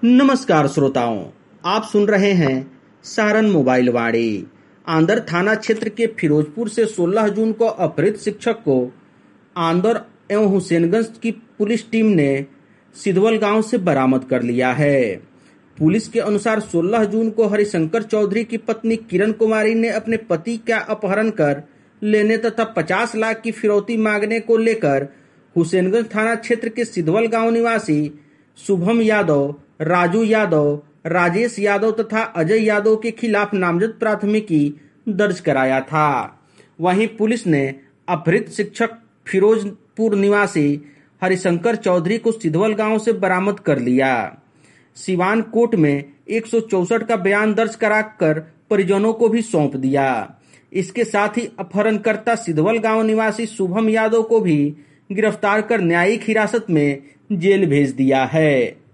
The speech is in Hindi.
नमस्कार श्रोताओं, आप सुन रहे हैं सारण मोबाइल वाणी। आंदर थाना क्षेत्र के फिरोजपुर से 16 जून को अपहृत शिक्षक को आंदर एवं हुसैनगंज की पुलिस टीम ने सिद्धवल गांव से बरामद कर लिया है। पुलिस के अनुसार 16 जून को हरिशंकर चौधरी की पत्नी किरण कुमारी ने अपने पति का अपहरण कर लेने तथा 50 लाख की फिरौती मांगने को लेकर हुसैनगंज थाना क्षेत्र के सिद्धवल गांव निवासी शुभम यादव, राजू यादव, राजेश यादव तथा अजय यादव के खिलाफ नामजद प्राथमिकी दर्ज कराया था। वहीं पुलिस ने अपहृत शिक्षक फिरोजपुर निवासी हरिशंकर चौधरी को सिद्धवल गांव से बरामद कर लिया। सिवान कोर्ट में 164 का बयान दर्ज कराकर परिजनों को भी सौंप दिया। इसके साथ ही अपहरणकर्ता सिद्धवल गांव निवासी शुभम यादव को भी गिरफ्तार कर न्यायिक हिरासत में जेल भेज दिया है।